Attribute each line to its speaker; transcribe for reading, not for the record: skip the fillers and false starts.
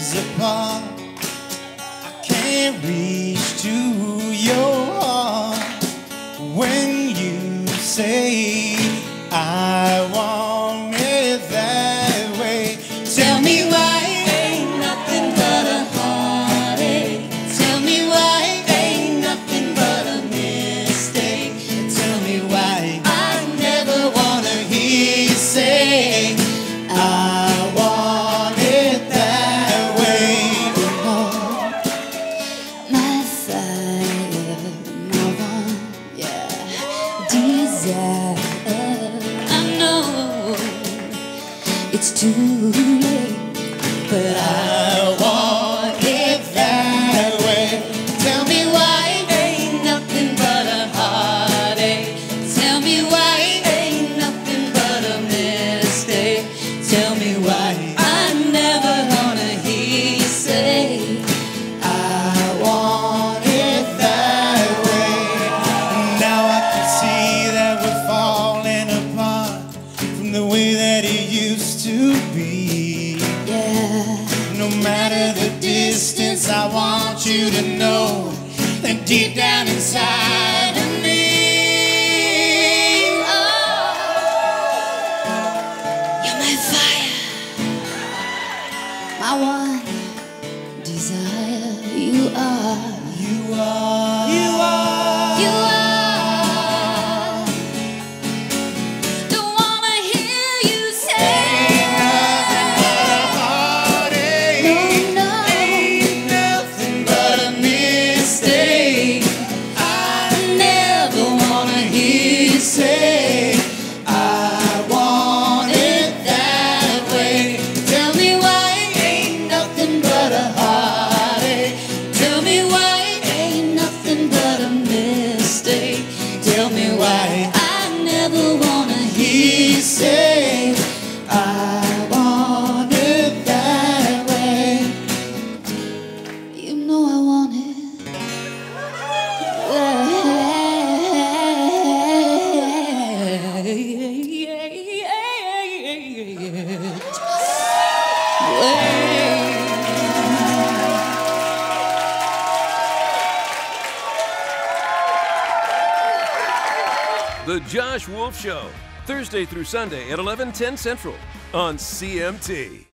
Speaker 1: miles apart. I can't reach to your heart when you say I want it that way. Tell me why ain't nothing but a heartache. Tell me why ain't nothing but a mistake. Tell me why I never wanna hear you say I want it that way.
Speaker 2: Oh, my fire, my one, yeah, desire. I know it's too late, but
Speaker 1: I want it that way.
Speaker 2: tell me why ain't nothing but a heartache. Tell me why ain't nothing but a mistake. Tell me why I never wanna hear you say
Speaker 1: I want it that way. Now I can see that we're falling apart from the way that it used to be.
Speaker 2: yeah.
Speaker 1: No matter the distance, I want you to know that deep down inside of me,
Speaker 2: You're my fire, my one desire. You are.
Speaker 1: you are, you are,
Speaker 2: You are. Don't wanna hear you say
Speaker 1: heartache.
Speaker 2: no, no.
Speaker 1: Ain't nothing but a mistake.
Speaker 2: I never wanna hear you say
Speaker 1: I want it that way.
Speaker 2: Tell me why ain't nothing but a heartache. Tell me why ain't nothing but a mistake. Tell me why I never wanna hear you say
Speaker 1: I want it that way.
Speaker 2: you know I want it.
Speaker 3: The Josh Wolf Show, Thursday through Sunday at 11:10 Central on CMT.